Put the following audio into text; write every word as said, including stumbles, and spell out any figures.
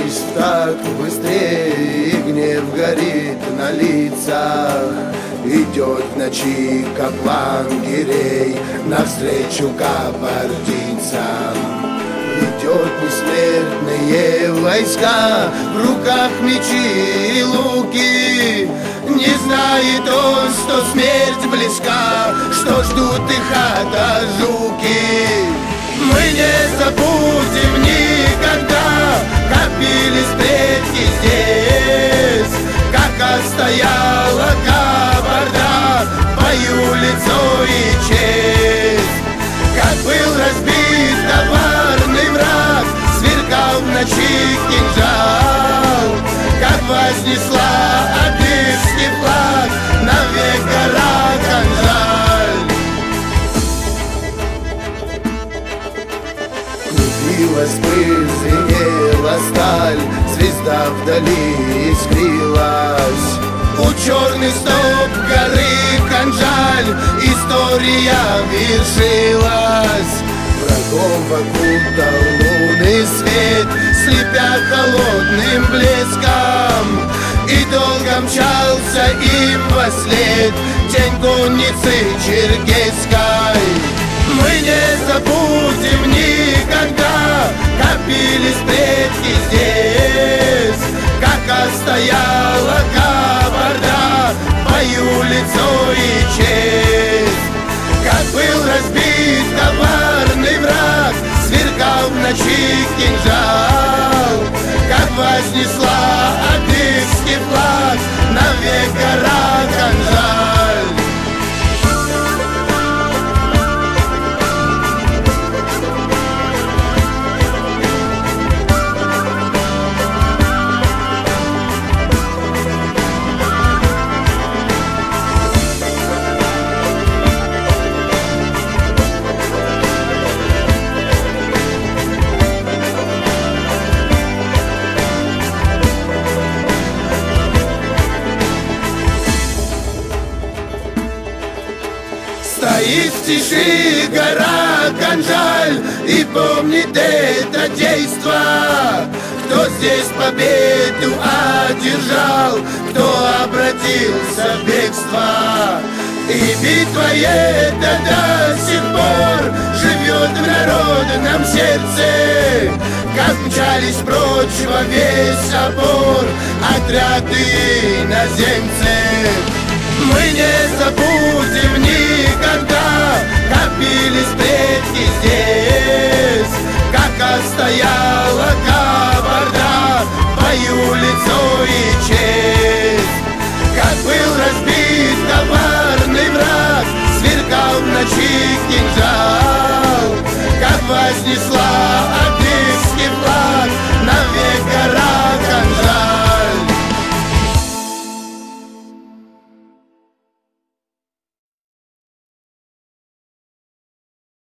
свист, так быстрее, и гнев горит на лицах. Идет в ночи каплан Гирей навстречу кабардинцам. Идет бессмертные войска, в руках мечи и луки. Не знает он, что смерть близка, что ждут их ада жуки. Мы не забудем никогда, как бились предки здесь, как отстояла кабарда в бою лицо и честь. Как был разбит коварный враг, сверкал в ночи кинжал, как вознесла одесский флаг навек гора Канжаль. Клубилась пыль, звенела сталь, звезда вдали искрилась. У черный стоп горы Канжаль история вершилась. Врагов окутал лунный свет, слепя холодным блеском, и долго мчался им вослед тень конницы черкесской. Мы не забудем никогда, как бились предки здесь, как отстояла кабарда в бою лицо и честь. Как был разбит коварный враг, сверкал в ночи кинжал, как вознесла одесский флаг навек гора Канжаль. Стоит в тиши гора Канжаль и помнит это действо. Кто здесь победу одержал, кто обратился в бегство. И битва эта до сих пор живет в народном сердце. Как мчались прочь во весь опор отряды иноземцев. Мы не забудем никогда, как бились предки здесь, как отстояла кабарда в бою лицо и честь. Как был разбит коварный враг, сверкал в ночи кинжал, как вознесла